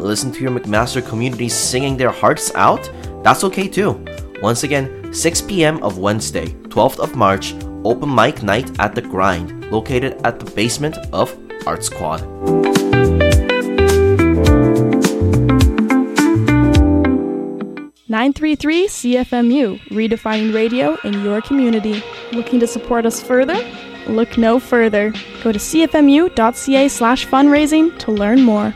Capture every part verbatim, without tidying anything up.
listen to your McMaster community singing their hearts out? That's okay too. Once again, six p.m. of Wednesday, twelfth of March, open mic night at The Grind, located at the basement of Art Squad. nine three three C F M U, redefining radio in your community. Looking to support us further? Look no further. Go to cfmu.ca slash fundraising to learn more.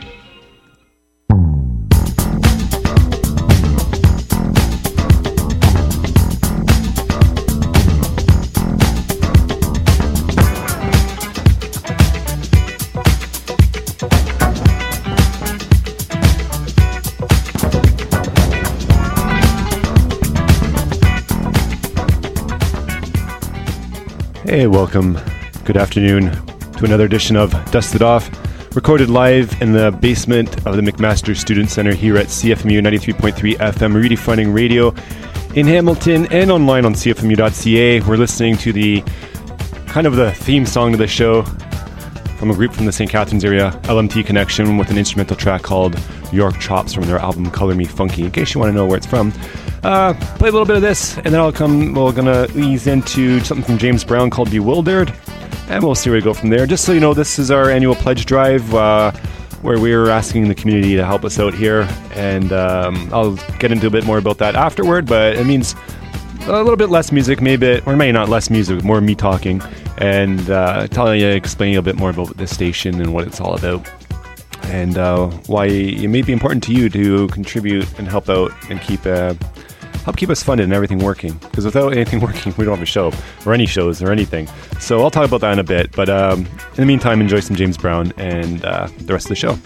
Hey, welcome. Good afternoon to another edition of Dusted Off, recorded live in the basement of the McMaster Student Center here at C F M U ninety-three point three F M, redefining radio in Hamilton and online on c f m u dot c a. We're listening to the kind of the theme song to the show from a group from the Saint Catharines area, L M T Connection, with an instrumental track called York Chops from their album Color Me Funky, in case you want to know where it's from. Uh, play a little bit of this, and then I'll come, we're gonna ease into something from James Brown called Bewildered, and we'll see where we go from there. Just so you know, this is our annual pledge drive, uh, where we're asking the community to help us out here, and um, I'll get into a bit more about that afterward, but it means a little bit less music, maybe, or maybe not less music, more me talking, and uh, telling you, explaining a bit more about this station and what it's all about, and uh, why it may be important to you to contribute and help out and keep uh, help keep us funded and everything working. Because without anything working, we don't have a show or any shows or anything. So I'll talk about that in a bit. But um, in the meantime, enjoy some James Brown and uh, the rest of the show.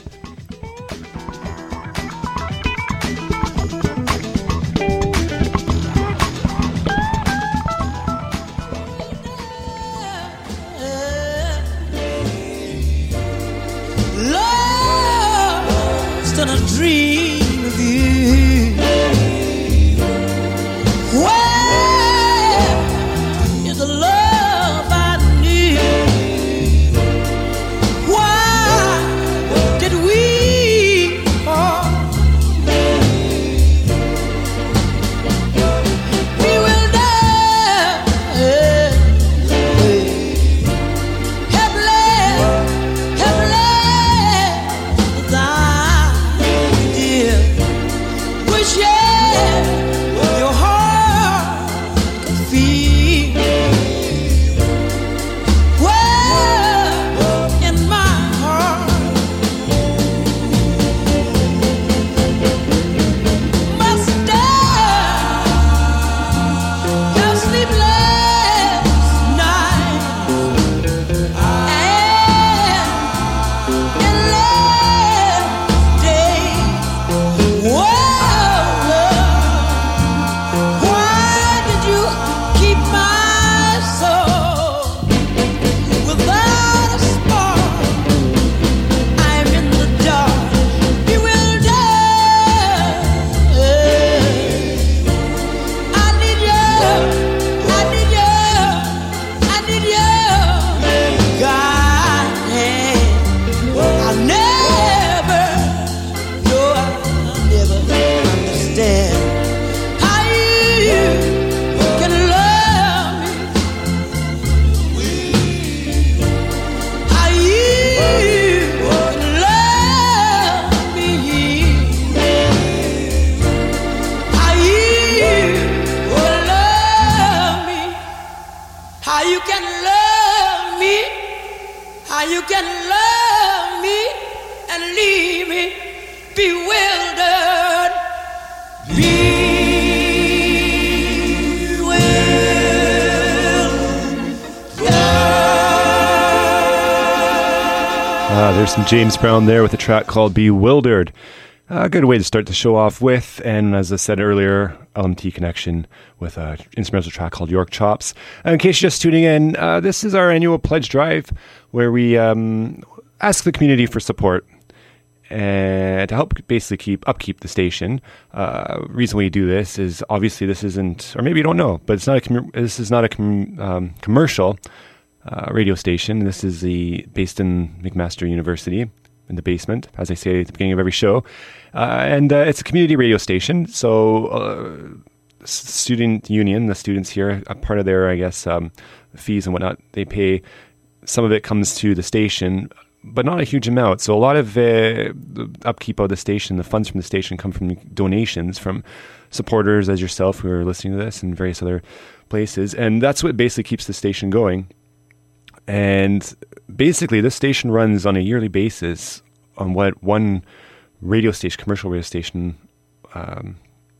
There's some James Brown there with a track called Bewildered. A good way to start the show off with, and as I said earlier, L M T Connection with an instrumental track called York Chops. And in case you're just tuning in, uh, this is our annual pledge drive where we um, ask the community for support and to help basically keep upkeep the station. Uh, reason we do this is obviously this isn't, or maybe you don't know, but it's not a com- this is not a com- um, commercial Uh, radio station. This is the based in McMaster University, in the basement, as I say at the beginning of every show. Uh, and uh, it's a community radio station. So uh, student union, the students here, a part of their, I guess, um, fees and whatnot, they pay, some of it comes to the station, but not a huge amount. So a lot of uh, the upkeep of the station, the funds from the station come from donations from supporters as yourself who are listening to this and various other places. And that's what basically keeps the station going. And basically this station runs on a yearly basis on what one radio station, commercial radio station, um,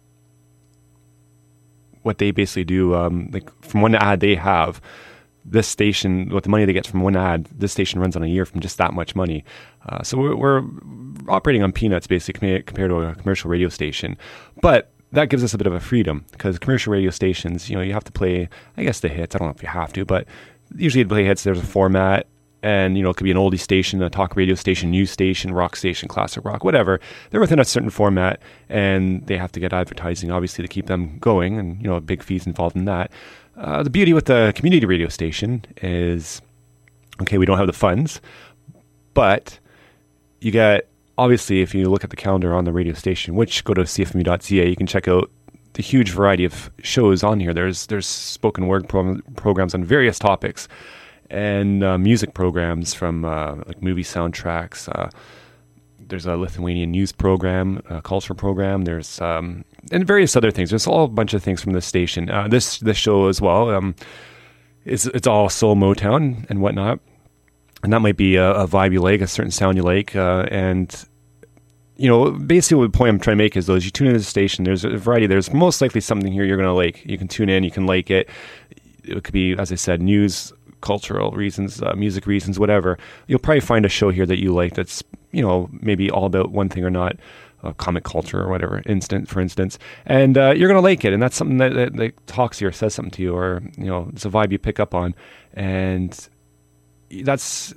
what they basically do, um, like from one ad they have, this station, what the money they get from one ad, this station runs on a year from just that much money. Uh, so we're, we're operating on peanuts basically compared to a commercial radio station. But that gives us a bit of a freedom because commercial radio stations, you know, you have to play, I guess, the hits. I don't know if you have to, but usually to play hits, there's a format. And, you know, it could be an oldie station, a talk radio station, news station, rock station, classic rock, whatever. They're within a certain format and they have to get advertising, obviously, to keep them going. And, you know, big fees involved in that. Uh, the beauty with the community radio station is, okay, we don't have the funds, but you get, obviously, if you look at the calendar on the radio station, which go to c f m u dot c a, you can check out the huge variety of shows on here. There's there's spoken word pro- programs on various topics. And uh, music programs from uh, like movie soundtracks. Uh, there's a Lithuanian news program, a culture program. There's um, and various other things. There's all a bunch of things from this station. Uh, this this show as well. Um, it's it's all soul Motown and whatnot, and that might be a, a vibe you like, a certain sound you like. Uh, and you know, basically, the point I'm trying to make is though, as you tune into the station, there's a variety. There's most likely something here you're going to like. You can tune in, you can like it. It could be, as I said, news, cultural reasons, uh, music reasons, whatever. You'll probably find a show here that you like that's, you know, maybe all about one thing or not, uh, comic culture or whatever, instant, for instance. And uh, you're going to like it. And that's something that, that, that talks to you or says something to you, or, you know, it's a vibe you pick up on. And that's,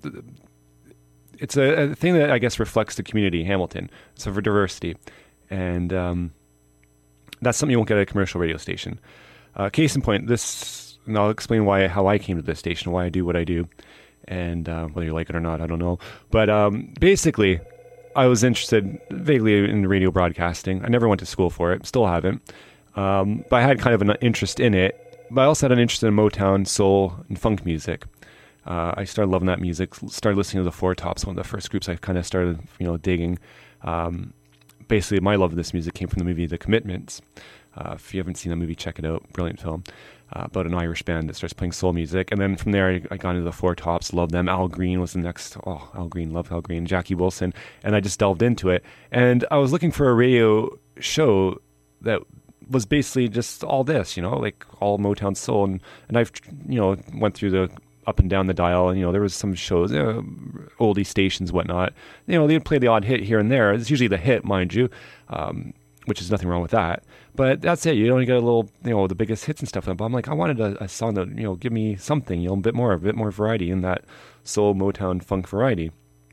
it's a, a thing that I guess reflects the community, Hamilton. So for diversity. And um, that's something you won't get at a commercial radio station. Uh, case in point, this... And I'll explain why, how I came to this station, why I do what I do, and uh, whether you like it or not, I don't know. But um, basically, I was interested vaguely in radio broadcasting. I never went to school for it, still haven't. Um, but I had kind of an interest in it. But I also had an interest in Motown, soul, and funk music. Uh, I started loving that music. Started listening to the Four Tops, one of the first groups I kind of started, you know, digging. Um, basically, my love of this music came from the movie The Commitments. Uh, if you haven't seen that movie, check it out. Brilliant film. Uh, about an Irish band that starts playing soul music. And then from there, I, I got into the Four Tops, loved them. Al Green was the next. Oh, Al Green, love Al Green. Jackie Wilson. And I just delved into it. And I was looking for a radio show that was basically just all this, you know, like all Motown soul. And, and I've, you know, went through the up and down the dial. And, you know, there was some shows, you know, oldie stations, whatnot. You know, they'd play the odd hit here and there. It's usually the hit, mind you. Um, which is nothing wrong with that. But that's it. You only get a little, you know, the biggest hits and stuff. But I'm like, I wanted a, a song that, you know, give me something, you know, a bit more, a bit more variety in that soul, Motown, funk variety.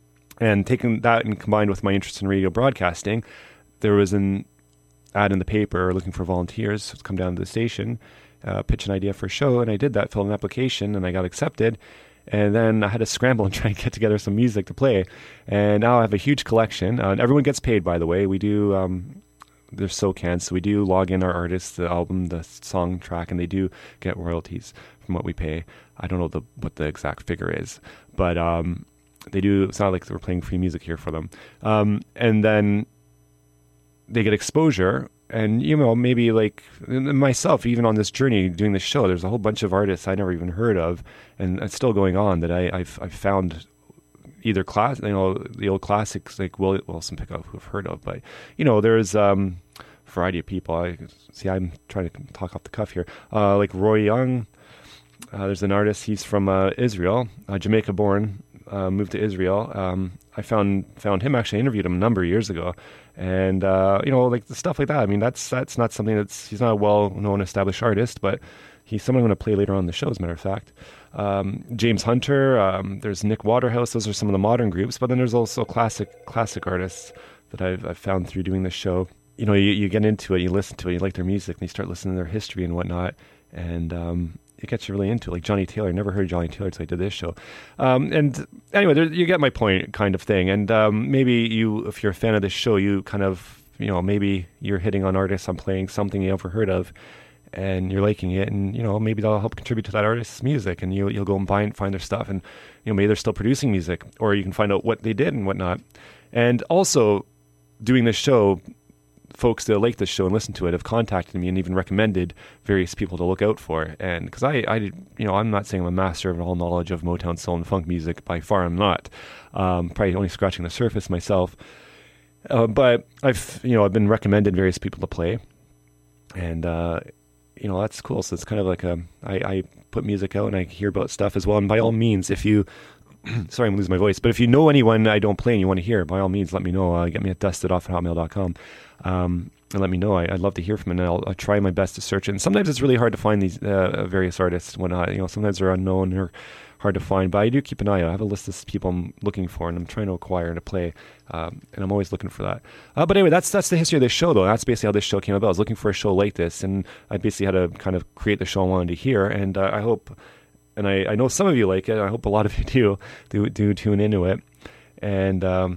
And taking that and combined with my interest in radio broadcasting, there was an ad in the paper looking for volunteers to come down to the station, uh, pitch an idea for a show. And I did that, filled an application, and I got accepted. And then I had to scramble and try and get together some music to play. And now I have a huge collection. Uh, and everyone gets paid, by the way. We do... Um, They're so canned, so we do log in our artists, the album, the song track, and they do get royalties from what we pay. I don't know the, what the exact figure is, but um, they do. It's not like we're playing free music here for them. Um, and then they get exposure, and you know, maybe like myself, even on this journey doing this show, there's a whole bunch of artists I never even heard of, and it's still going on that I, I've I've found. Either class, you know, the old classics like Will, Wilson Pickett, who I've heard of, but you know, there's um, a variety of people. I see. I'm trying to talk off the cuff here. Uh, like Roy Young. Uh, there's an artist. He's from uh, Israel, uh, Jamaica born, uh, moved to Israel. Um, I found found him. Actually, I interviewed him a number of years ago, and uh, you know, like the stuff like that. I mean, that's that's not something that's. He's not a well-known, established artist, but he's someone I'm going to play later on in the show, as a matter of fact. Um, James Hunter, um, there's Nick Waterhouse. Those are some of the modern groups, but then there's also classic classic artists that I've, I've found through doing this show. You know, you, you get into it, you listen to it, you like their music, and you start listening to their history and whatnot, and um, it gets you really into it. Like Johnny Taylor, never heard Johnny Taylor until I did this show. Um, and anyway, there, you get my point, kind of thing. And um, maybe you, if you're a fan of this show, you kind of, you know, maybe you're hitting on artists I'm playing something you ever heard of, and you're liking it, and you know maybe that'll help contribute to that artist's music, and you you'll go and find find their stuff, and you know maybe they're still producing music, or you can find out what they did and whatnot. And also, doing this show, folks that like this show and listen to it have contacted me and even recommended various people to look out for. And because I, I, you know, I'm not saying I'm a master of all knowledge of Motown, soul, and funk music. By far, I'm not. Um, probably only scratching the surface myself. Uh, but I've, you know, I've been recommended various people to play, and uh, you know that's cool. So it's kind of like a, I, I put music out and I hear about stuff as well. And by all means, if you, sorry, I'm losing my voice, but if you know anyone I don't play and you want to hear, by all means, let me know. Uh, get me at dustedoff at hotmail dot com. Um, and let me know. I, I'd love to hear from it, and I'll, I'll try my best to search it. And sometimes it's really hard to find these uh, various artists when I, you know, sometimes they're unknown or hard to find, but I do keep an eye out. I have a list of people I'm looking for, and I'm trying to acquire and to play, um, and I'm always looking for that. Uh, but anyway, that's that's the history of this show, though. That's basically how this show came about. I was looking for a show like this, and I basically had to kind of create the show I wanted to hear, and uh, I hope, and I, I know some of you like it, I hope a lot of you do, do, do tune into it, and um,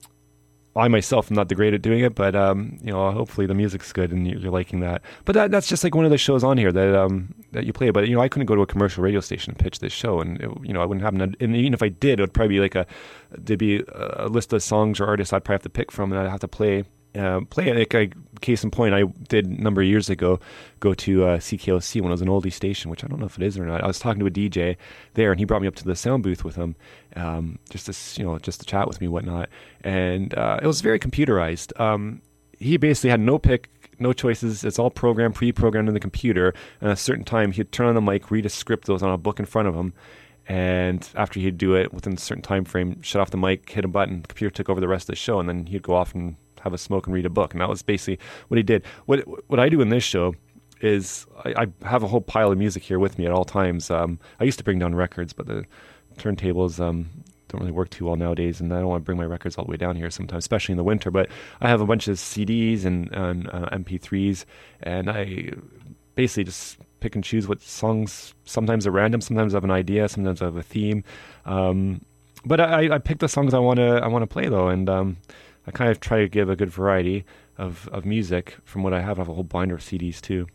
I myself am not the great at doing it, but um, you know, hopefully the music's good and you're liking that. But that that's just like one of the shows on here that um, that you play. But you know, I couldn't go to a commercial radio station and pitch this show, and it, you know, I wouldn't have. An, and even if I did, it would probably be like a there'd be a list of songs or artists I'd probably have to pick from, and I'd have to play. Uh, play like I, case in point, I did a number of years ago go to uh, C K O C when it was an oldie station, which I don't know if it is or not. I was talking to a D J there, and he brought me up to the sound booth with him, um, just to you know, just to chat with me, and whatnot. And uh, it was very computerized. Um, he basically had no pick, no choices. It's all programmed, pre-programmed in the computer. And at a certain time, he'd turn on the mic, read a script that was on a book in front of him. And after he'd do it within a certain time frame, shut off the mic, hit a button, the computer took over the rest of the show, and then he'd go off and have a smoke and read a book. And that was basically what he did. What what I do in this show is I, I have a whole pile of music here with me at all times. Um, I used to bring down records, but the turntables um, don't really work too well nowadays, and I don't want to bring my records all the way down here sometimes, especially in the winter. But I have a bunch of C Ds and, and uh, M P threes, and I basically just pick and choose what songs. Sometimes at random, sometimes I have an idea, sometimes I have a theme. Um, but I, I pick the songs I want to I want to play though, and um, I kind of try to give a good variety of, of music from what I have. I have a whole binder of C Ds too.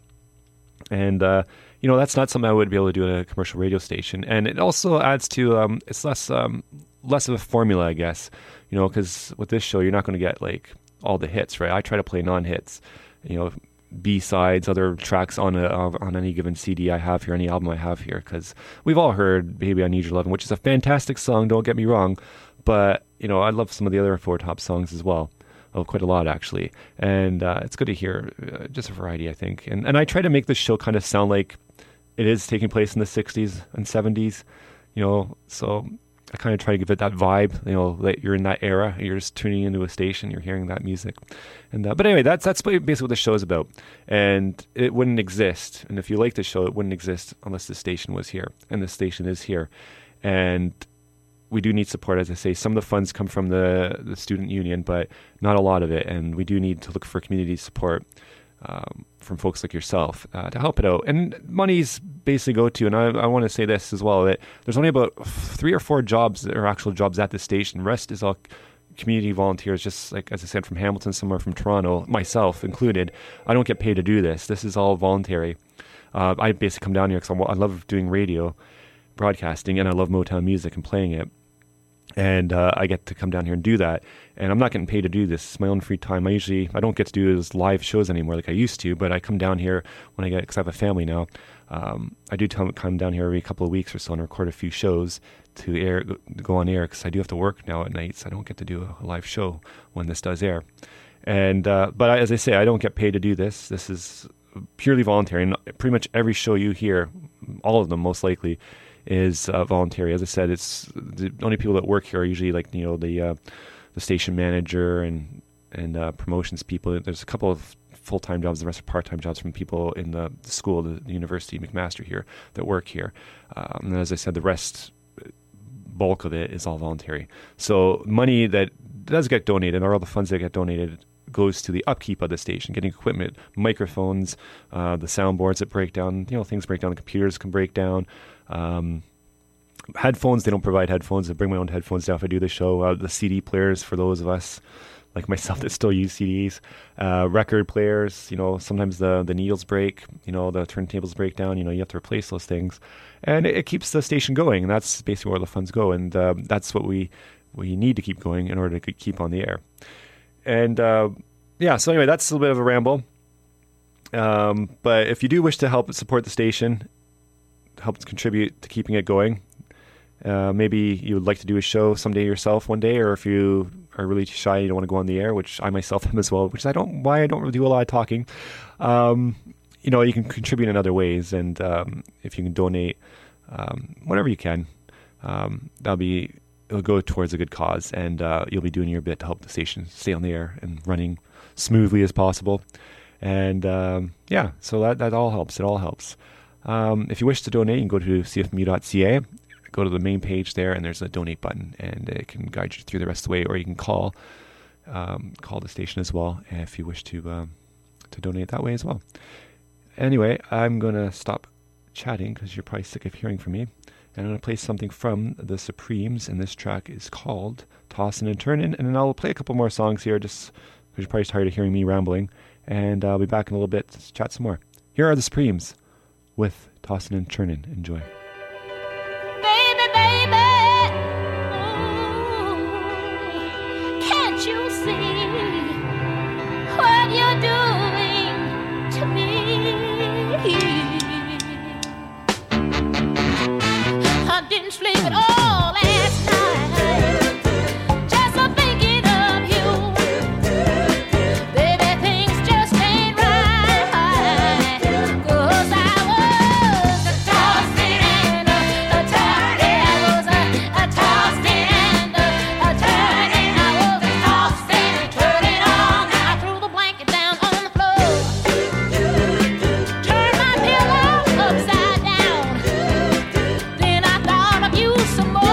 And, uh, you know, that's not something I would be able to do at a commercial radio station. And it also adds to, um, it's less um, less of a formula, I guess, you know, because with this show, you're not going to get, like, all the hits, right? I try to play non-hits, you know, B-sides, other tracks on a, on any given C D I have here, any album I have here, because we've all heard Baby I Need Your Lovin', which is a fantastic song, don't get me wrong, but, you know, I love some of the other Four Top songs as well. Oh, quite a lot, actually. And uh, it's good to hear uh, just a variety, I think. And and I try to make this show kind of sound like it is taking place in the sixties and seventies, you know, so I kind of try to give it that vibe, you know, that you're in that era, you're just tuning into a station, you're hearing that music. And uh, but anyway, that's that's basically what the show is about. And it wouldn't exist, and if you like the show, it wouldn't exist unless the station was here, and the station is here. And we do need support, as I say. Some of the funds come from the, the student union, but not a lot of it. And we do need to look for community support um, from folks like yourself uh, to help it out. And money's basically go to, and I, I want to say this as well, that there's only about three or four jobs that are actual jobs at the station. The rest is all community volunteers, just like, as I said, from Hamilton, somewhere from Toronto, myself included. I don't get paid to do this. This is all voluntary. Uh, I basically come down here because I love doing radio broadcasting, and I love Motown music and playing it. And uh, I get to come down here and do that. And I'm not getting paid to do this. It's my own free time. I usually, I don't get to do those live shows anymore like I used to, but I come down here when I get, because I have a family now. Um, I do t- come down here every couple of weeks or so and record a few shows to air, go on air, because I do have to work now at night, so I don't get to do a live show when this does air. And uh, but I, as I say, I don't get paid to do this. This is purely voluntary. And pretty much every show you hear, all of them most likely, is uh, voluntary. As I said, it's the only people that work here are usually like, you know, the uh, the station manager and and uh, promotions people. There's a couple of full-time jobs, the rest are part-time jobs from people in the, the school, the, the University McMaster here, that work here. Um, and as I said, the rest, bulk of it is all voluntary. So money that does get donated, or all the funds that get donated, goes to the upkeep of the station, getting equipment, microphones, uh, the soundboards that break down. You know, things break down. The computers can break down. Um, headphones, they don't provide headphones. I bring my own headphones now if I do the show. Uh, the C D players for those of us like myself that still use C Ds. Uh, record players, you know, sometimes the, the needles break, you know, the turntables break down, you know, you have to replace those things. And it, it keeps the station going, and that's basically where the funds go. And uh, that's what we, we need to keep going in order to keep on the air. And uh, yeah, so anyway, that's a little bit of a ramble. Um, but if you do wish to help support the station, help contribute to keeping it going, uh, maybe you would like to do a show someday yourself one day, or if you are really too shy, you don't want to go on the air, which I myself am as well, which I don't, why I don't really do a lot of talking. Um, you know, you can contribute in other ways. And um, if you can donate um, whatever you can, um, that'll be, it'll go towards a good cause, and uh, you'll be doing your bit to help the station stay on the air and running smoothly as possible. And um, yeah, so that, that all helps. It all helps. Um, if you wish to donate, you can go to c f m u dot c a, go to the main page there, and there's a donate button, and it can guide you through the rest of the way, or you can call um, call the station as well if you wish to um, to donate that way as well. Anyway, I'm going to stop chatting because you're probably sick of hearing from me. And I'm going to play something from the Supremes, and this track is called Tossin' and Turnin', and then I'll play a couple more songs here just because you're probably tired of hearing me rambling, and I'll be back in a little bit to chat some more. Here are the Supremes with Tossin' and Turnin'. Enjoy. Baby, baby, ooh, can't you see what you're doing to me? I didn't sleep at all last night, just a thinking of you. Baby, things just ain't right, 'cause I was a tossing and a, a turning. I was a, a tossing and a, a turning. I was a tossing and turning all night. I threw the blanket down on the floor, turned my pillow upside down. Then I thought of you some more,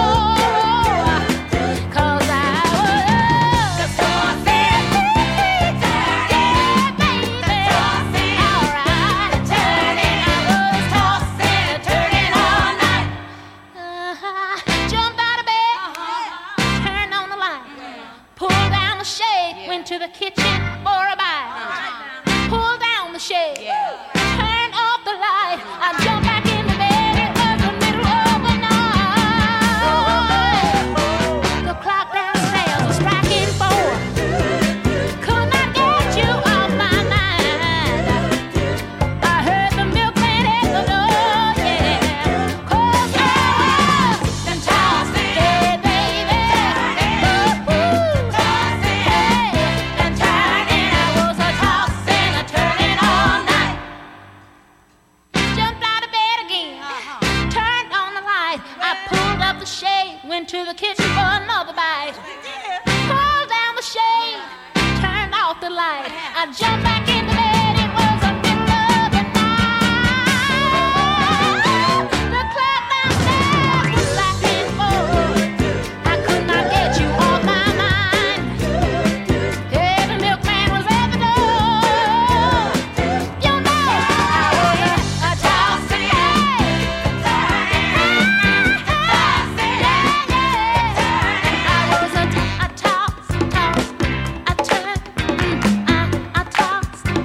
'cause I was tossing, yeah, baby, alright, turning. I was tossing, turning all night. Uh-huh. Jumped out of bed, turned on the light, pulled down the shade, went to the kitchen for a bite. Pulled down the shade, turned off the light. I jumped back in the bed. It was the middle of the night. The clock downstairs was striking four. Could not get you off my mind. I heard the milkman at the door, yeah. 'Cause I was and tossing, yeah, baby. Ooh, tossing, hey, and turning. I was a tossing, a turning all night. Jumped out of bed again, turned on the light. I pulled up the shade, went to the kitchen for another bite. Pulled down the shade, turned off the light. I jumped back in the bed. It was the middle of the night. The clock downstairs was striking four. I could not get you off my mind. Yeah, the milkman was at the door. You know I was a, a tossing, yeah, tossing, yeah, yeah. I was a, a toss, toss, a turn, mm, I, I toss,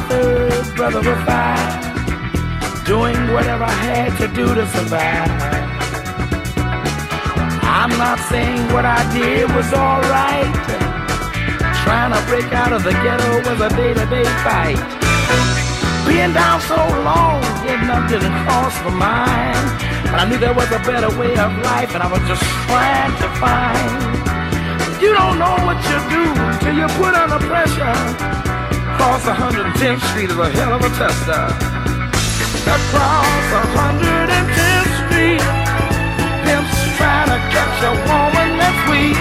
third brother was five, doing whatever I had to do to survive. I'm not saying what I did was alright. Trying to break out of the ghetto was a day-to-day fight. Being down so long, getting up didn't cross my mind. But I knew there was a better way of life, and I was just trying to find. You don't know what you do till you put under pressure. Across one hundred tenth Street is a hell of a tester. Across one hundred tenth Street, pimps trying to catch a woman that's weak.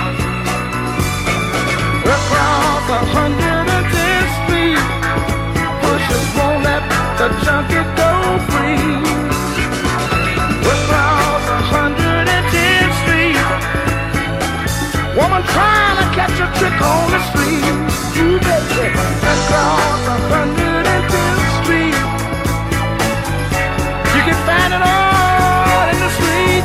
Across one hundred tenth Street, pushers won't let the junkie go free. Across one hundred tenth Street, woman trying to catch a trick on the street. You baby, across one hundred tenth Street, you can find it all in the street.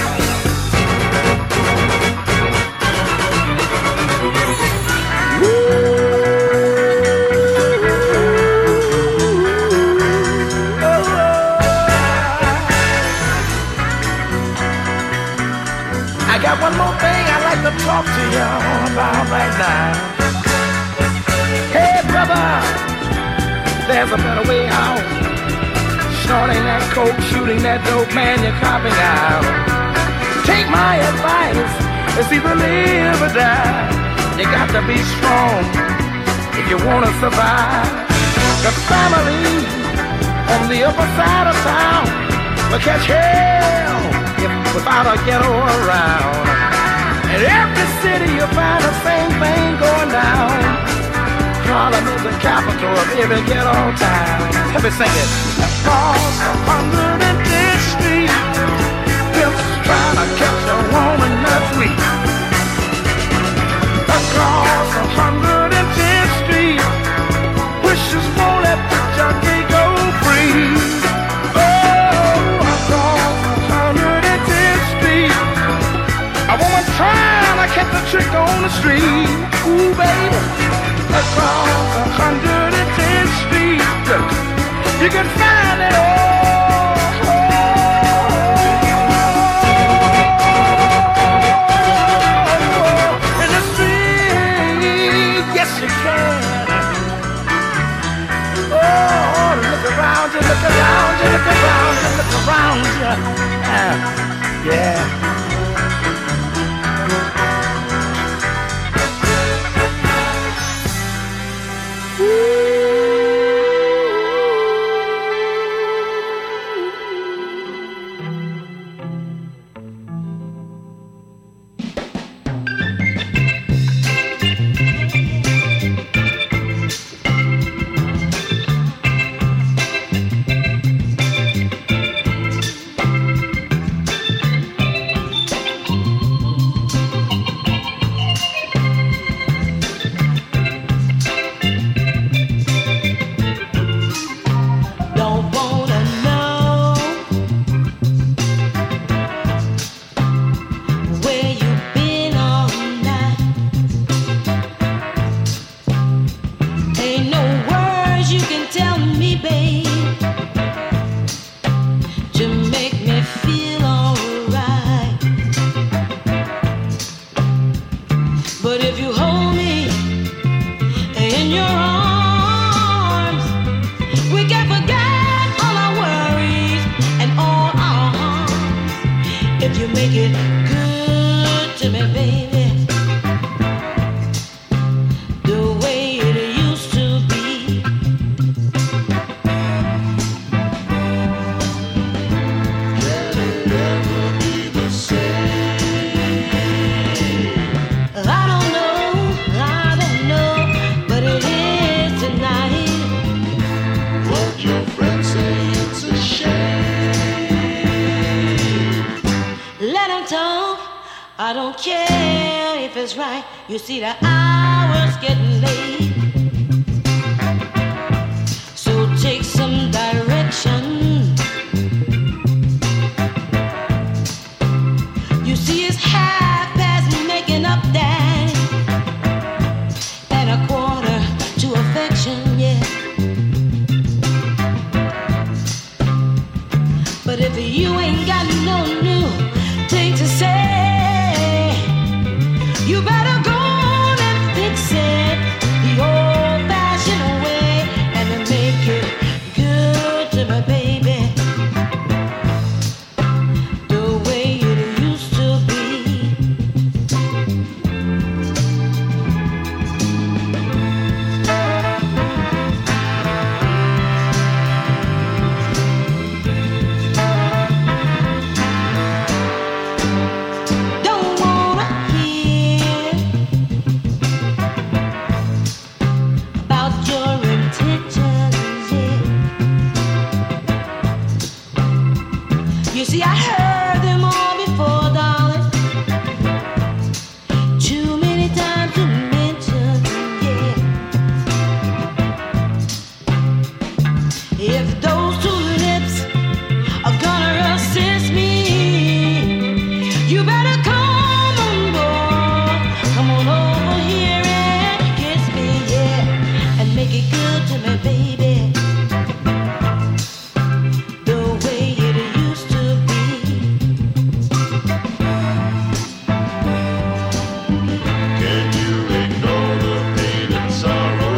I got one more thing I'd like to talk to y'all about right now. Hey brother, there's a better way out. Snorting that coke, shooting that dope, man, you're copping out. Take my advice, it's either live or die. You got to be strong if you want to survive. The family on the upper side of town will catch hell if without a ghetto around. In every city you'll find the same thing going down. Harlem is the capital of every ghetto town. Let me sing it. Across one hundred tenth Street, pimps trying to catch a woman that's weak. Across one hundred tenth Street, wishes won't let the junkie go free. Oh, across one hundred tenth Street, a woman trying to catch a trick on the street. Ooh, baby. Across one hundred tenth Street, you can find it all in the street. Yes, you can. Oh, look around you, look around you, look around you, look around you. Uh, yeah. I don't care if it's right. You see the hour's getting late, so take some direction. You see it's half past making up that, and a quarter to affection, yeah. see, I heard them all before, darling. Too many times to mention, yeah. If those two lips are gonna assist me, you better come on, boy. Come on over here and kiss me, yeah, and make it good to me, baby. The way it used to be. Can you ignore the pain and sorrow?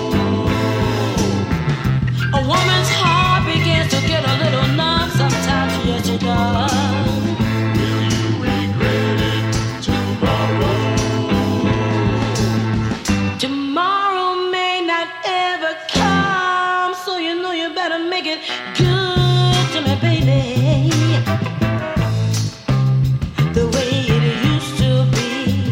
A woman's heart begins to get a little numb sometimes, yes it does. Will you regret it tomorrow? Tomorrow may not ever come, so you know you better make it good to me, baby. The way it used to be.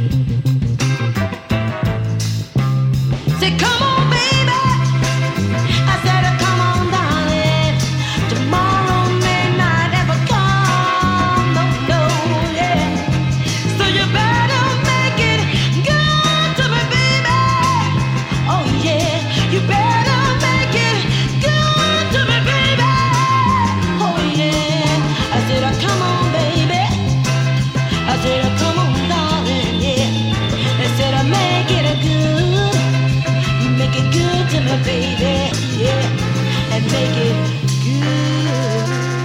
Say, come on, baby. I said, come on, darling. Tomorrow may not ever come, no, no, yeah. So you better make it good to me, baby. Oh yeah, you better make it good to me, baby. Oh yeah, I said, oh, come on, baby. I said, oh, come on, darling, yeah. I said, oh, make it a good, make it good to me, baby, yeah, and make it good.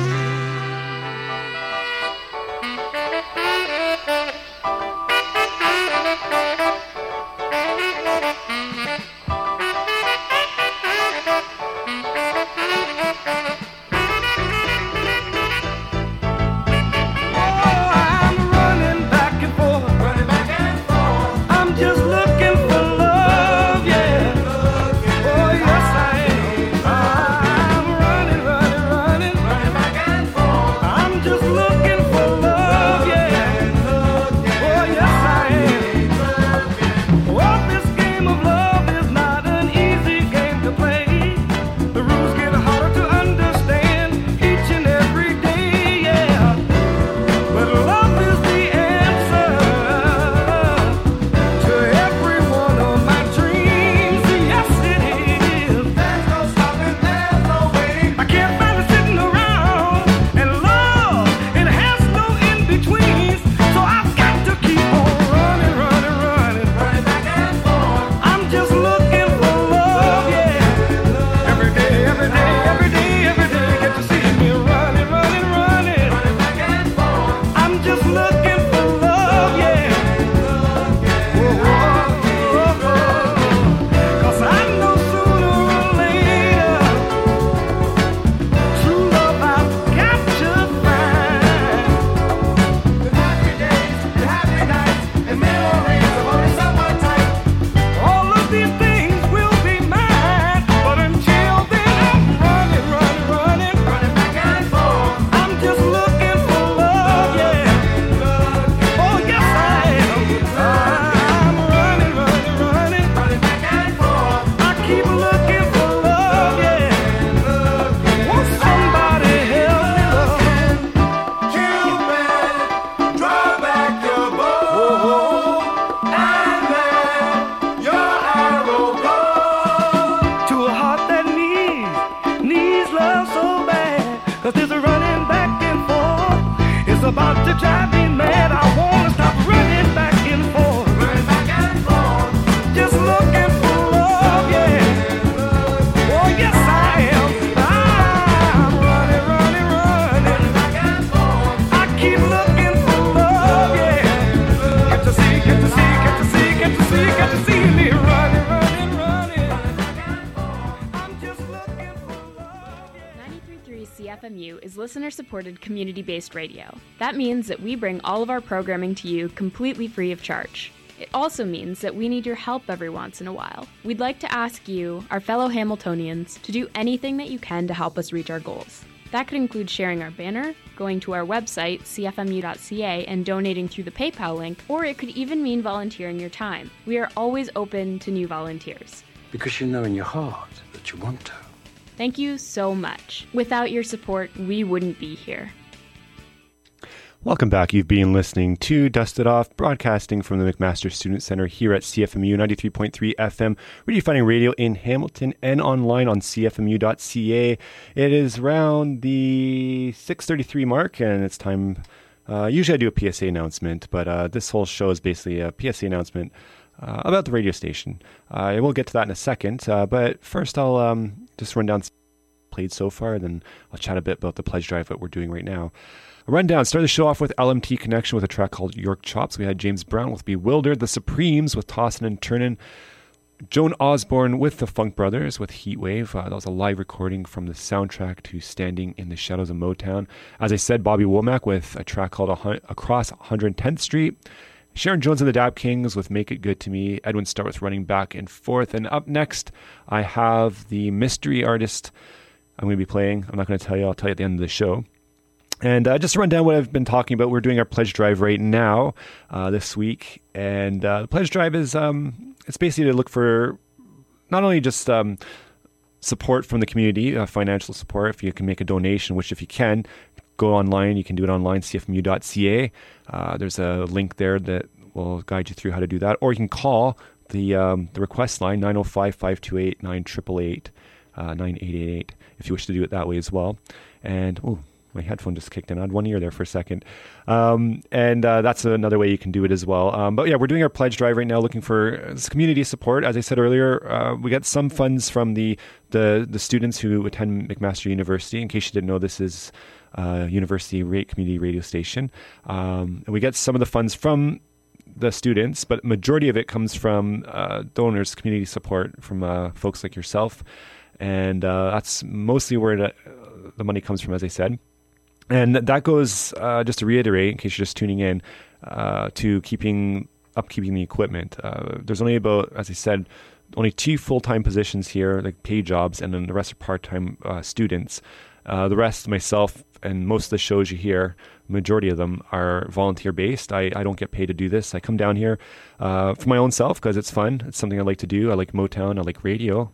I'm running back and forth. Running back and forth. I'm just looking for love, yeah. Oh, yes, I am. I'm running, running, running. Running back and forth. I'm just looking for love, yeah. Oh, yes, I am. Well, this game of love is not an easy game to play. The rules get harder to understand each and every day, yeah. But love is the answer to every one of my dreams. Yes, it is. There's no stopping, there's no waiting. I can't find it sitting around. And love, it has no in-betweens. So I've got to keep on running, running, running. Running back and forth. I'm just looking for love, yeah. Every day, every day, every day, every day. Get to see me running, running, running. Running back and forth. I'm just looking for love, yeah. Whoa, whoa, whoa. 'Cause I know sooner or later, true love I've got to find. The happy days, the happy nights, and memories of only someone tight. All of these things will be mine, but until then I'm running, running, running, running back and forth. I'm just looking for love, yeah. Oh yes I am. I'm running, running, running, running back and forth. I keep looking for love, yeah. Won't somebody help me, love? Cupid, draw back your bow, and let your arrow go to a heart that needs, needs love so bad. 'Cause there's a running back and forth. It's about to drive me mad. I wanna stop running back and forth. Running back and forth. Just looking for love, yeah. Oh yes I am. I'm running, running, running. Back and forth. I keep looking for love, yeah. Get to see, get to see, get to see, get to see, get to see me running, running, running. I'm just looking for love, yeah. ninety-three point three C F M U is listener-supported community-based radio. That means that we bring all of our programming to you completely free of charge. It also means that we need your help every once in a while. We'd like to ask you, our fellow Hamiltonians, to do anything that you can to help us reach our goals. That could include sharing our banner, going to our website, c f m u dot c a, and donating through the PayPal link, or it could even mean volunteering your time. We are always open to new volunteers. Because you know in your heart that you want to. Thank you so much. Without your support, we wouldn't be here. Welcome back. You've been listening to Dusted Off, broadcasting from the McMaster Student Center here at C F M U ninety-three point three F M, redefining radio in Hamilton and online on c f m u dot c a. It is around the six thirty-three mark, and it's time. Uh, usually I do a P S A announcement, but uh, this whole show is basically a P S A announcement uh, about the radio station. Uh, I will get to that in a second, uh, but first I'll um, just run down played so far, and then I'll chat a bit about the pledge drive that we're doing right now. A rundown. Started the show off with L M T Connection with a track called York Chops. We had James Brown with Bewildered, The Supremes with Tossin' and Turnin', Joan Osborne with the Funk Brothers with Heatwave. Uh, that was a live recording from the soundtrack to Standing in the Shadows of Motown. As I said, Bobby Womack with a track called Across one hundred tenth Street. Sharon Jones and the Dap Kings with Make It Good to Me. Edwin Starr with Running Back and Forth. And up next, I have the mystery artist I'm going to be playing. I'm not going to tell you. I'll tell you at the end of the show. And uh, just to run down what I've been talking about, we're doing our pledge drive right now uh, this week. And uh, the pledge drive is um, it's basically to look for not only just um, support from the community, uh, financial support, if you can make a donation, which if you can, go online. You can do it online, c f m u dot c a. Uh, there's a link there that will guide you through how to do that. Or you can call the um, the request line, nine oh five, five two eight, nine eight eight eight, uh, nine eight eight eight, if you wish to do it that way as well. And, ooh, my headphone just kicked in. I had one ear there for a second. Um, and uh, that's another way you can do it as well. Um, but yeah, we're doing our pledge drive right now, looking for community support. As I said earlier, uh, we got some funds from the, the, the students who attend McMaster University. In case you didn't know, this is uh, University Rate Community Radio Station. Um, and we get some of the funds from the students, but majority of it comes from uh, donors, community support from uh, folks like yourself. And uh, that's mostly where the, the money comes from, as I said. And that goes, uh, just to reiterate, in case you're just tuning in, uh, to keeping upkeeping the equipment. Uh, there's only about, as I said, only two full-time positions here, like paid jobs, and then the rest are part-time uh, students. Uh, the rest, myself, and most of the shows you hear, majority of them are volunteer-based. I, I don't get paid to do this. I come down here uh, for my own self because it's fun. It's something I like to do. I like Motown. I like radio.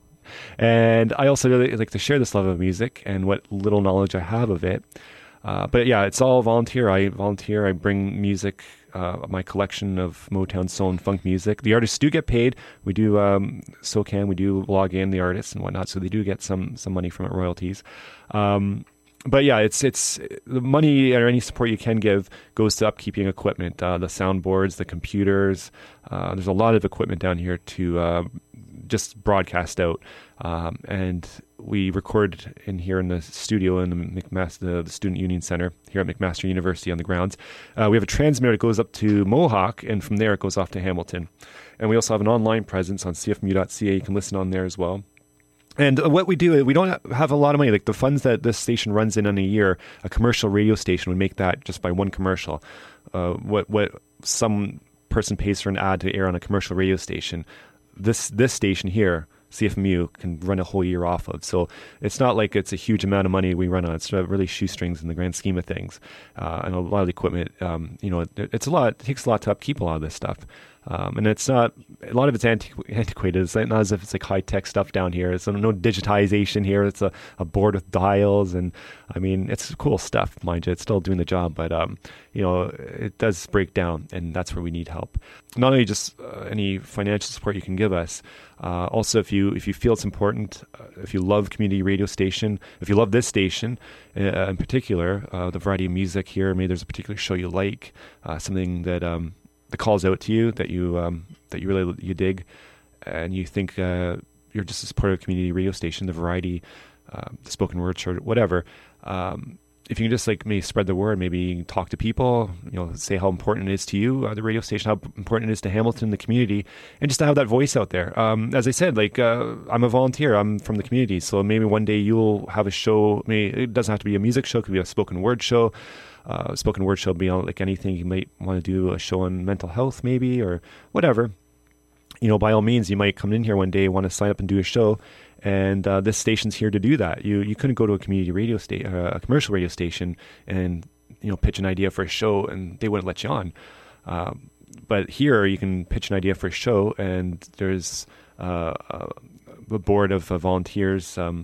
And I also really like to share this love of music and what little knowledge I have of it. Uh, but yeah, it's all volunteer. I volunteer. I bring music, uh, my collection of Motown, soul, and funk music. The artists do get paid. We do, um, SOCAN, we do log in the artists and whatnot, so they do get some some money from it, royalties. Um, but yeah, it's it's the money or any support you can give goes to upkeeping equipment, uh, the soundboards, the computers. Uh, there's a lot of equipment down here to uh, just broadcast out, um, and we record in here in the studio in the McMaster, the, the Student Union Center here at McMaster University on the grounds. Uh, we have a transmitter that goes up to Mohawk, and from there it goes off to Hamilton. And we also have an online presence on c f m u dot c a. You can listen on there as well. And what we do, we don't have a lot of money. Like the funds that this station runs in in a year, a commercial radio station would make that just by one commercial. Uh, what what some person pays for an ad to air on a commercial radio station, this this station here, C F M U, can run a whole year off of. So it's not like it's a huge amount of money we run on. It's really shoestrings in the grand scheme of things. Uh, and a lot of the equipment, um, you know, it, it's a lot. It takes a lot to upkeep a lot of this stuff. Um, and it's not, a lot of it's antiqu- antiquated. It's not as if it's like high-tech stuff down here. It's no digitization here. It's a, a board with dials. And I mean, it's cool stuff, mind you. It's still doing the job, but, um, you know, it does break down, and that's where we need help. Not only just uh, any financial support you can give us, uh, also if you if you feel it's important, uh, if you love community radio station, if you love this station uh, in particular, uh, the variety of music here, maybe there's a particular show you like, uh, something that um, that calls out to you that you um, that you really you dig, and you think uh, you're just as part of a community radio station, the variety, uh, the spoken word show, whatever. Um, if you can just like maybe spread the word, maybe talk to people, you know, say how important it is to you, uh, the radio station, how important it is to Hamilton, the community, and just to have that voice out there. Um, as I said, like uh, I'm a volunteer, I'm from the community, so maybe one day you'll have a show. Maybe it doesn't have to be a music show; it could be a spoken word show. Uh, spoken word show be on like anything. You might want to do a show on mental health, maybe, or whatever. You know, by all means, you might come in here one day, want to sign up and do a show. And uh, this station's here to do that. You you couldn't go to a community radio station, uh, a commercial radio station, and you know pitch an idea for a show, and they wouldn't let you on. Um, but here, you can pitch an idea for a show, and there's uh, a board of uh, volunteers um,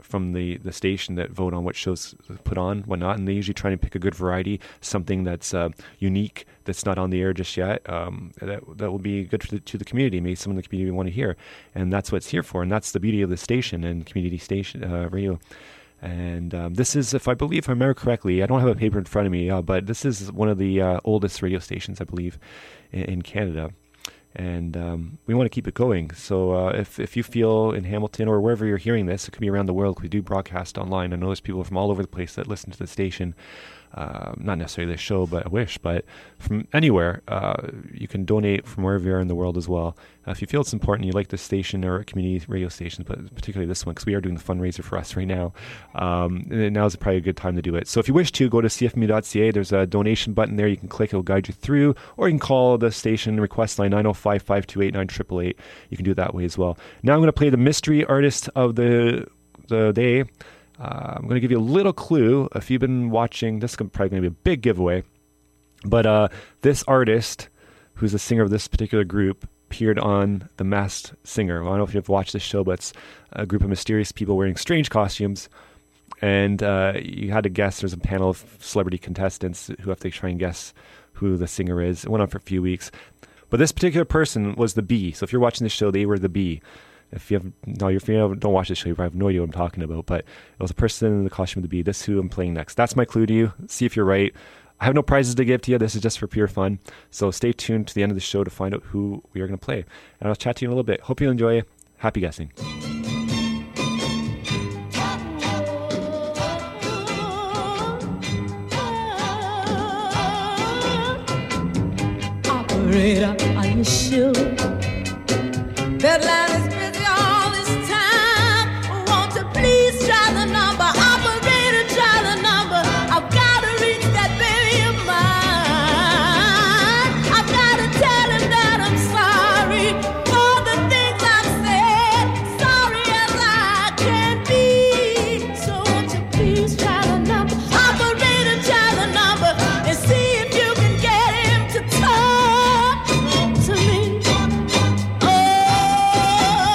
from the, the station that vote on what shows put on, whatnot, and they usually try and pick a good variety, something that's uh, unique, that's not on the air just yet, um, that that will be good to the, to the community, maybe someone in the community want to hear. And that's what it's here for, and that's the beauty of the station and community station uh, radio. And um, this is, if I believe, if I remember correctly, I don't have a paper in front of me, uh, but this is one of the uh, oldest radio stations, I believe, in, in Canada. And um, we want to keep it going. So uh, if if you feel in Hamilton or wherever you're hearing this, it could be around the world. We do broadcast online. I know there's people from all over the place that listen to the station. Uh, not necessarily this show, but I wish. But from anywhere, uh, you can donate from wherever you are in the world as well. Uh, if you feel it's important, you like this station or community radio stations, but particularly this one, because we are doing the fundraiser for us right now. Um, now is probably a good time to do it. So if you wish to, go to c f m u dot c a. There's a donation button there. You can click. It will guide you through. Or you can call the station request line nine oh five, five two eight, nine eight eight eight. You can do it that way as well. Now I'm going to play the mystery artist of the the day. Uh, I'm going to give you a little clue. If you've been watching, this is probably going to be a big giveaway. But uh, this artist, who's the singer of this particular group, appeared on The Masked Singer. Well, I don't know if you've watched this show, but it's a group of mysterious people wearing strange costumes. And uh, you had to guess. There's a panel of celebrity contestants who have to try and guess who the singer is. It went on for a few weeks. But this particular person was the Bee. So if you're watching this show, they were the Bee. If you have no, if you don't watch this show, you probably have no idea what I'm talking about. But it was a person in the costume of the Bee. This is who I'm playing next. That's my clue to you. See if you're right. I have no prizes to give to you. This is just for pure fun. So stay tuned to the end of the show to find out who we are going to play. And I'll chat to you in a little bit. Hope you enjoy. Happy guessing. Operator, are you sure that line is busy all this time? Won't you please try the number? Operator, try the number. I've got to reach that baby of mine. I've got to tell him that I'm sorry for the things I've said. Sorry as I can be. So won't you please try the number? Operator, try the number and see if you can get him to talk to me. Oh,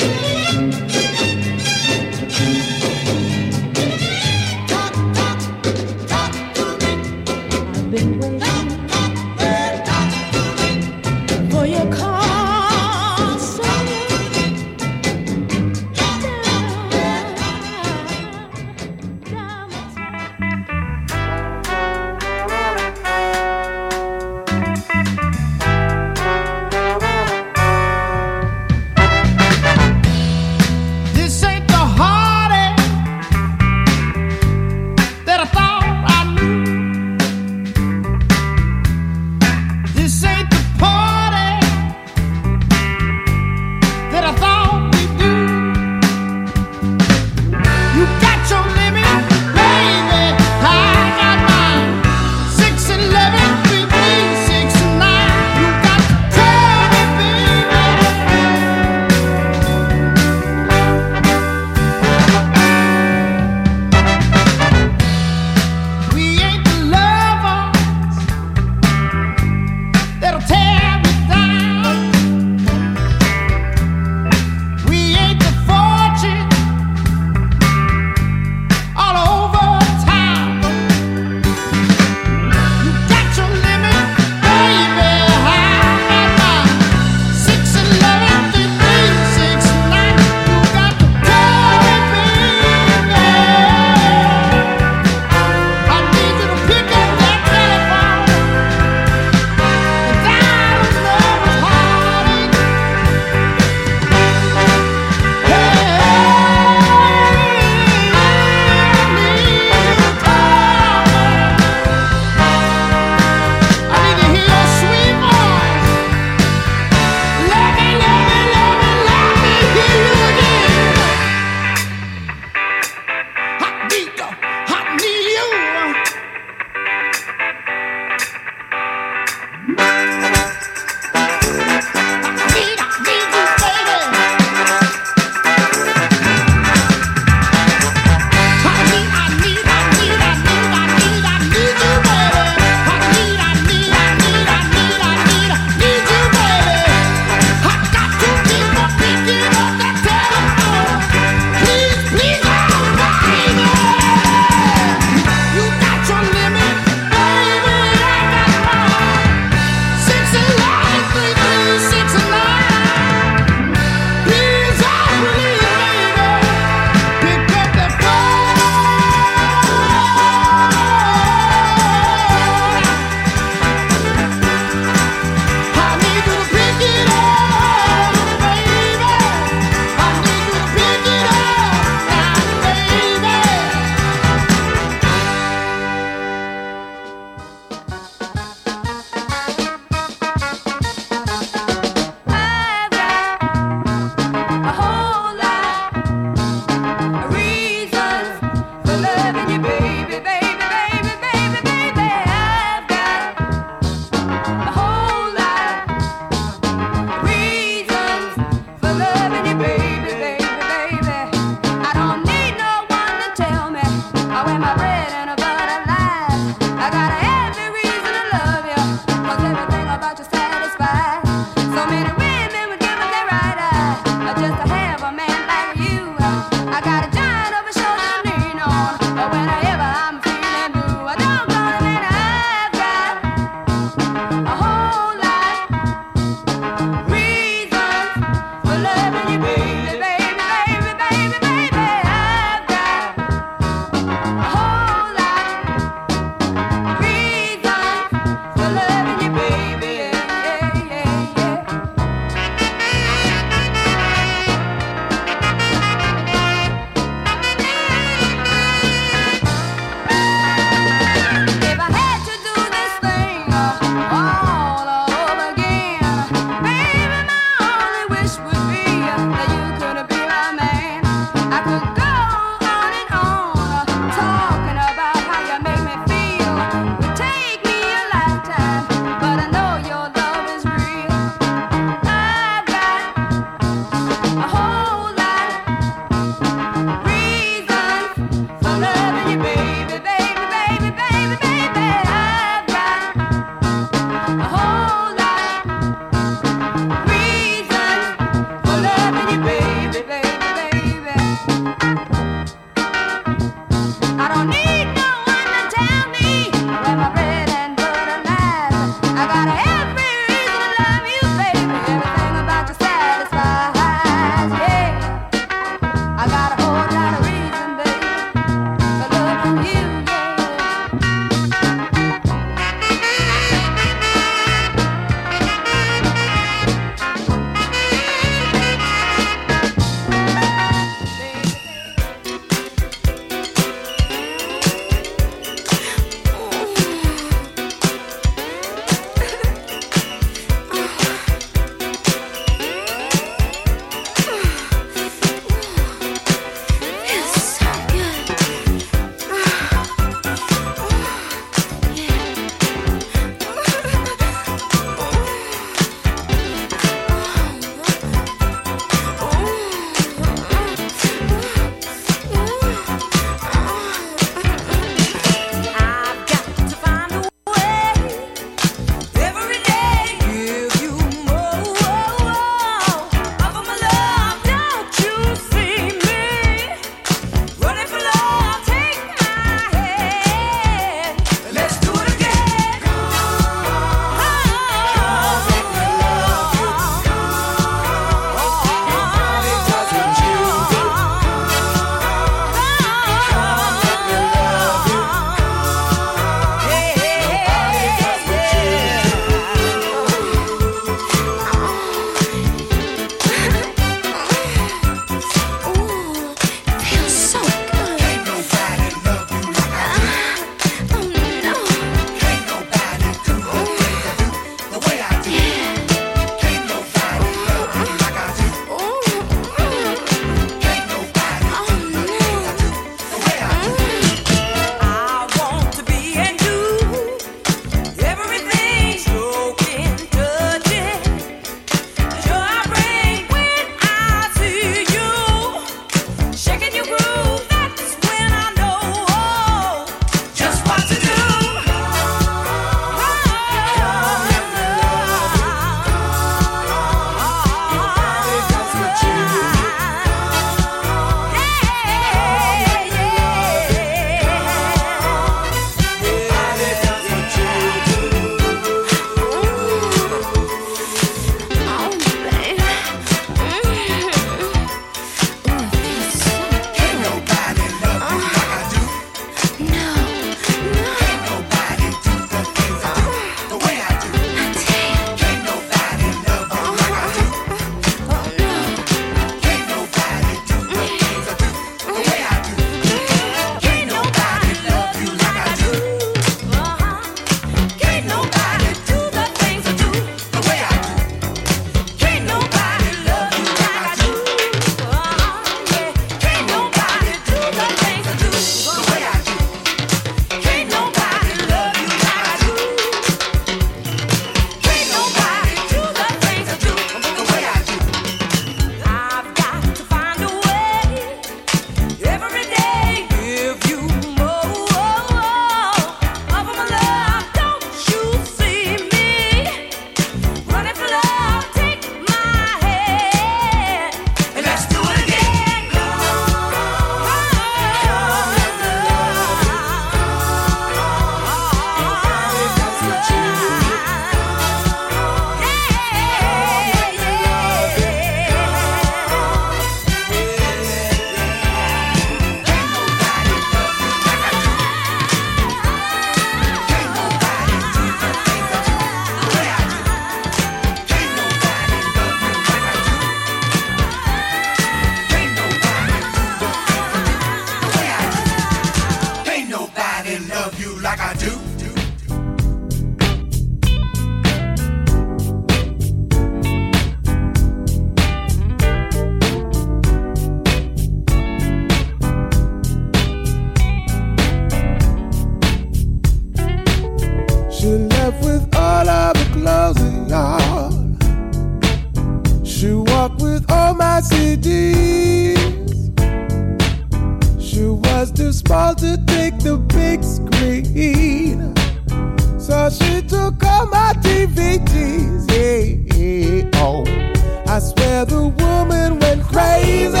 was too small to take the big screen. So she took all my D V Ds. Yeah, yeah, oh, I swear the woman went crazy,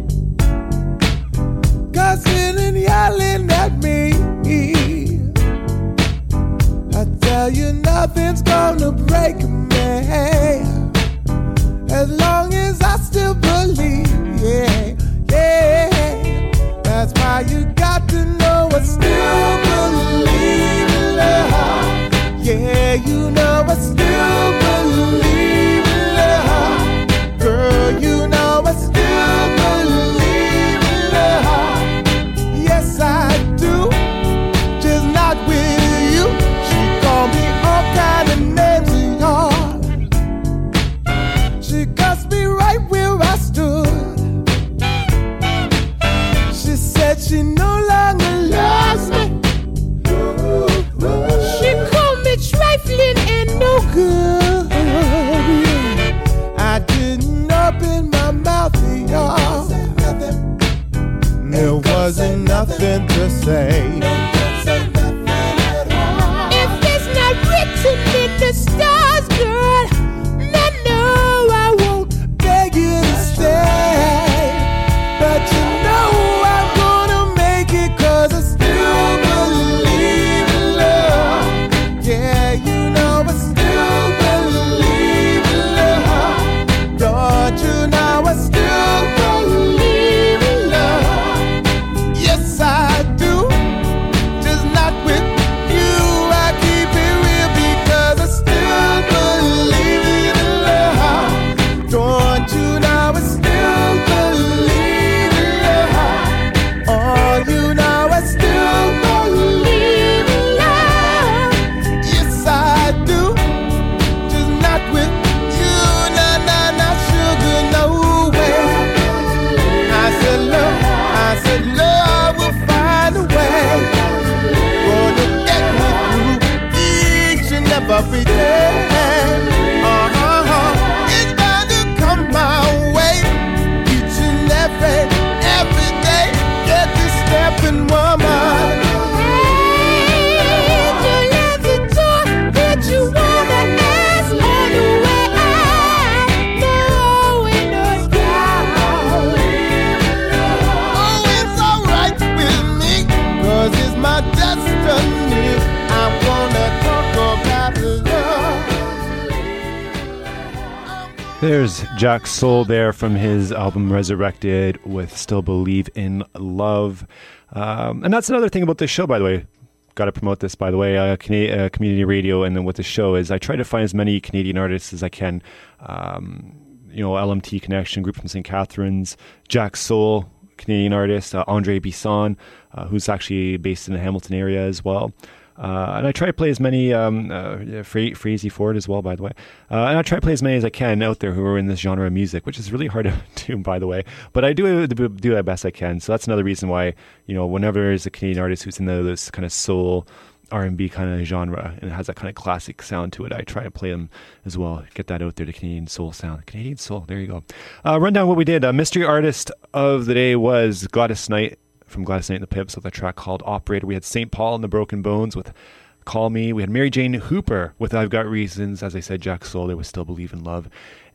cussing and yelling at me. I tell you, nothing's gonna break me as long as I still believe. Yeah, yeah. That's why you got to know I still believe in love. Yeah, you know I still believe in love. Girl, you know I still believe in love. Yes, I do, just not with you. She called me all kind of names, y'all. She cussed me right where I stood. She said she no longer loves me. She called me trifling and no good. I didn't open my mouth, y'all. There wasn't nothing to say. If it's not written in the stars, girl, then no, I won't beg you to stay. But you know I'm gonna make it, 'cause I still believe in love. Yeah, you know I still believe in love. Don't you know I still believe in love? Yes, I do, just not with you. I keep it real because I still believe in love. Don't you know I still believe in love? Oh, you know I still believe in love. Yes, I do, just not with you. Nah, nah, nah, sugar, no way. I said love, I said love will find a way. Gonna get me through each and every day. Uh-huh. It's bound to come my way each and every, every day. Get to stepping woman. Hey, to let the door that you wanna ask on the way I know it knows down. Oh, it's alright with me, 'cause it's my destiny. I wanna talk about love. There's Jack Soul there from his album Resurrected with Still Believe in Love. Um, and that's another thing about this show, by the way. Got to promote this, by the way. Uh, Cana- uh, community radio, and then with the show is I try to find as many Canadian artists as I can. Um, you know, L M T Connection, group from Saint Catharines, Jack Soul, Canadian artist, uh, Andre Bisson, uh, who's actually based in the Hamilton area as well. Uh, and I try to play as many, um, uh, Fra- Frazee Ford as well, by the way. Uh, and I try to play as many as I can out there who are in this genre of music, which is really hard to do, by the way. But I do do the best I can. So that's another reason why, you know, whenever there's a Canadian artist who's in the, this kind of soul, R and B kind of genre, and it has that kind of classic sound to it, I try to play them as well. Get that out there, the Canadian soul sound. Canadian soul, there you go. Uh, run down what we did. Uh, mystery artist of the day was Gladys Knight, from Gladys Knight and the Pips with a track called Operator. We had Saint Paul and the Broken Bones with Call Me. We had Mary Jane Hooper with I've Got Reasons. As I said, Jack Soul, they would Still Believe in Love.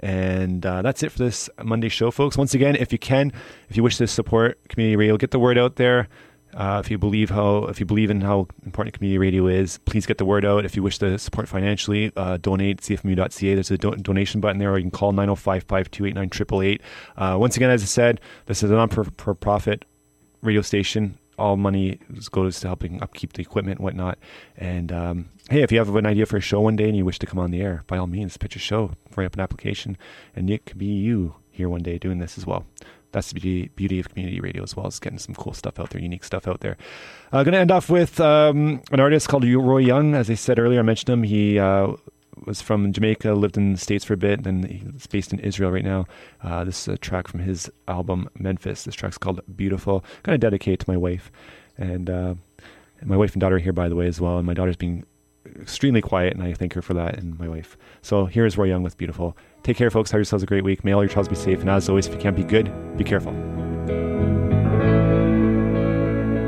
And uh, that's it for this Monday show, folks. Once again, if you can, if you wish to support community radio, get the word out there. Uh, if you believe how, if you believe in how important community radio is, please get the word out. If you wish to support financially, uh, donate c f m u dot c a. There's a do- donation button there, or you can call nine oh five, five two eight nine, eight eight eight. Uh, once again, as I said, this is a non-profit radio station. All money goes to helping upkeep the equipment and whatnot. And um, hey, if you have an idea for a show one day and you wish to come on the air, by all means, pitch a show, write up an application, and it could be you here one day doing this as well. That's the beauty, beauty of community radio as well, is getting some cool stuff out there, unique stuff out there. I'm uh, going to end off with um, an artist called Roy Young. As I said earlier, I mentioned him. He uh, was from Jamaica, lived in the States for a bit, and he's based in Israel right now. Uh, this is a track from his album Memphis. This track's called Beautiful. I'm going to dedicate it to my wife. And, uh, and my wife and daughter are here, by the way, as well. And my daughter's being extremely quiet, and I thank her for that, and my wife. So here's Roy Young with Beautiful. Take care, folks. Have yourselves a great week. May all your travels be safe. And as always, if you can't be good, be careful.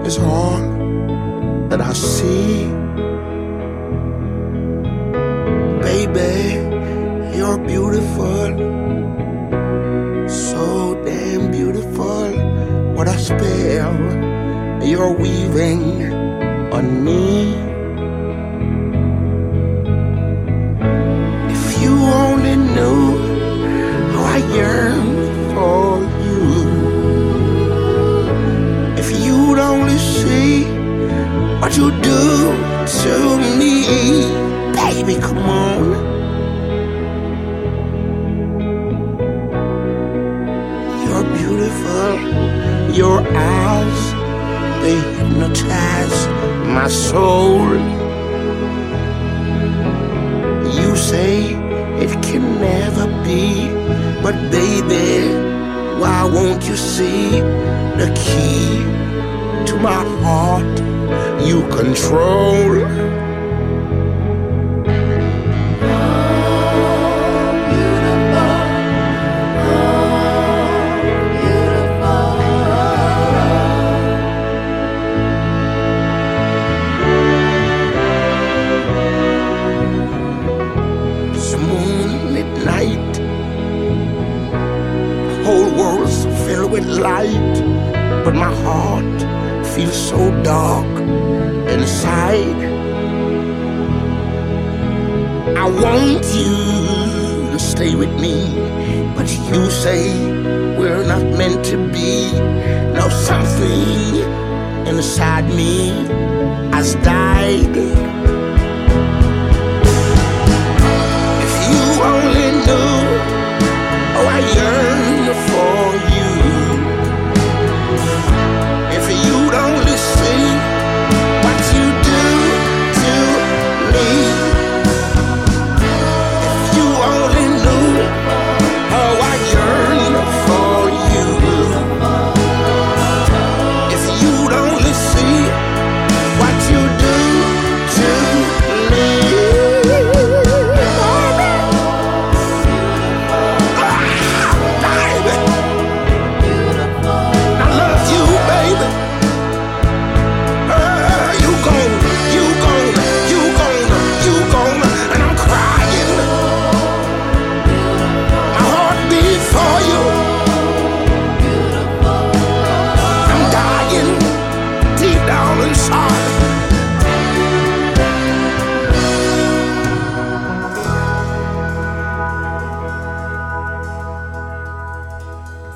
is all that I see. Baby, you're beautiful, so damn beautiful. What a spell you're weaving on me. If you only knew how I yearn for you, if you'd only see what you do to me, baby, come on. You're beautiful, your eyes, they hypnotize my soul. You say it can never be, but baby, why won't you see the key to my heart you control? With light, but my heart feels so dark inside. I want you to stay with me, but you say we're not meant to be. Now something inside me has died.